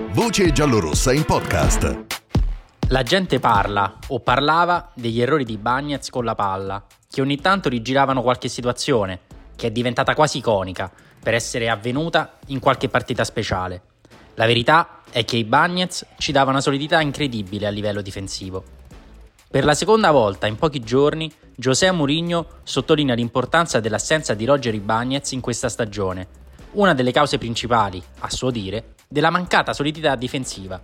Voce giallorossa in podcast. La gente parla o parlava degli errori di Bagnez con la palla, che ogni tanto rigiravano qualche situazione, che è diventata quasi iconica per essere avvenuta in qualche partita speciale. La verità è che i Bagnez ci dava una solidità incredibile a livello difensivo. Per la seconda volta in pochi giorni, José Mourinho sottolinea l'importanza dell'assenza di Roger Ibañez in questa stagione, una delle cause principali, a suo dire, della mancata solidità difensiva.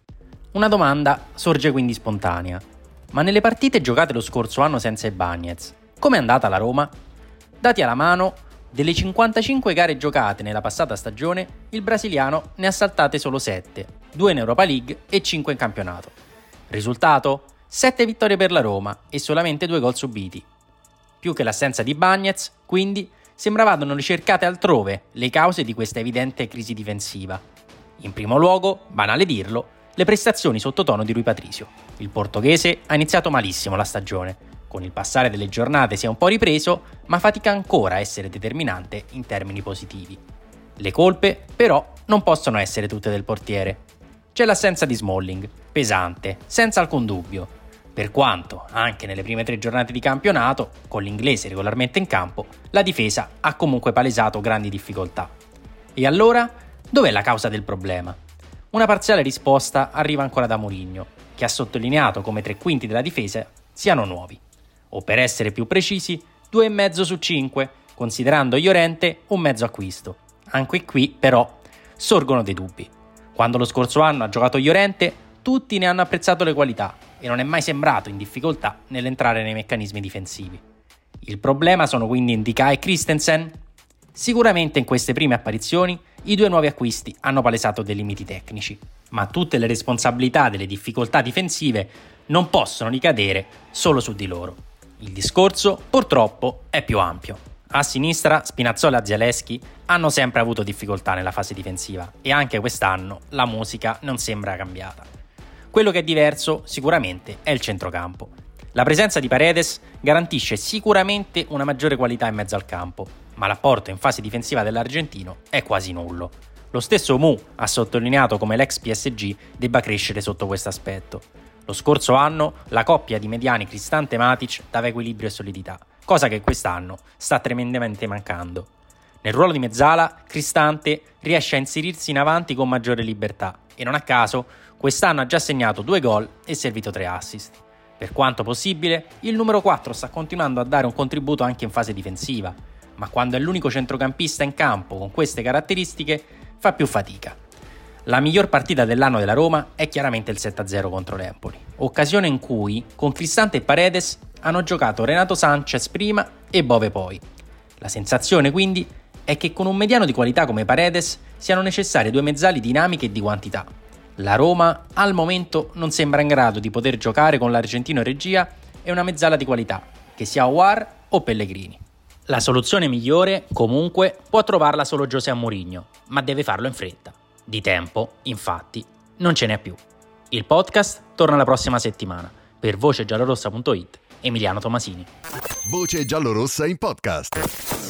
Una domanda sorge quindi spontanea: ma nelle partite giocate lo scorso anno senza Ibañez, com'è andata la Roma? Dati alla mano, delle 55 gare giocate nella passata stagione, il brasiliano ne ha saltate solo 7, 2 in Europa League e 5 in campionato. Risultato? 7 vittorie per la Roma e solamente 2 gol subiti. Più che l'assenza di Bagnez, quindi, sembra vadano ricercate altrove le cause di questa evidente crisi difensiva. In primo luogo, banale dirlo, le prestazioni sottotono di Rui Patricio. Il portoghese ha iniziato malissimo la stagione. Con il passare delle giornate si è un po' ripreso, ma fatica ancora a essere determinante in termini positivi. Le colpe, però, non possono essere tutte del portiere. C'è l'assenza di Smalling, pesante, senza alcun dubbio. Per quanto, anche nelle prime 3 giornate di campionato, con l'inglese regolarmente in campo, la difesa ha comunque palesato grandi difficoltà. E allora, dov'è la causa del problema? Una parziale risposta arriva ancora da Mourinho, che ha sottolineato come 3/5 della difesa siano nuovi. O per essere più precisi, 2,5 su 5, considerando Llorente un mezzo acquisto. Anche qui, però, sorgono dei dubbi. Quando lo scorso anno ha giocato Llorente, tutti ne hanno apprezzato le qualità e non è mai sembrato in difficoltà nell'entrare nei meccanismi difensivi. Il problema sono quindi Ndicà e Christensen? Sicuramente in queste prime apparizioni i 2 nuovi acquisti hanno palesato dei limiti tecnici, ma tutte le responsabilità delle difficoltà difensive non possono ricadere solo su di loro. Il discorso, purtroppo, è più ampio. A sinistra, Spinazzola e Zalewski hanno sempre avuto difficoltà nella fase difensiva e anche quest'anno la musica non sembra cambiata. Quello che è diverso, sicuramente, è il centrocampo. La presenza di Paredes garantisce sicuramente una maggiore qualità in mezzo al campo, ma l'apporto in fase difensiva dell'argentino è quasi nullo. Lo stesso Mu ha sottolineato come l'ex PSG debba crescere sotto questo aspetto. Lo scorso anno la coppia di mediani Cristante-Matic dava equilibrio e solidità, cosa che quest'anno sta tremendamente mancando. Nel ruolo di mezzala, Cristante riesce a inserirsi in avanti con maggiore libertà e non a caso quest'anno ha già segnato 2 gol e servito 3 assist. Per quanto possibile, il numero 4 sta continuando a dare un contributo anche in fase difensiva, ma quando è l'unico centrocampista in campo con queste caratteristiche fa più fatica. La miglior partita dell'anno della Roma è chiaramente il 7-0 contro l'Empoli, occasione in cui con Cristante e Paredes hanno giocato Renato Sanchez prima e Bove poi. La sensazione quindi è che con un mediano di qualità come Paredes siano necessarie 2 mezzali dinamiche e di quantità. La Roma al momento non sembra in grado di poter giocare con l'argentino in regia e una mezzala di qualità, che sia Aouar o Pellegrini. La soluzione migliore, comunque, può trovarla solo José Mourinho, ma deve farlo in fretta. Di tempo, infatti, non ce n'è più. Il podcast torna la prossima settimana. Per vocegiallorossa.it, Emiliano Tomasini. Voce giallorossa in podcast.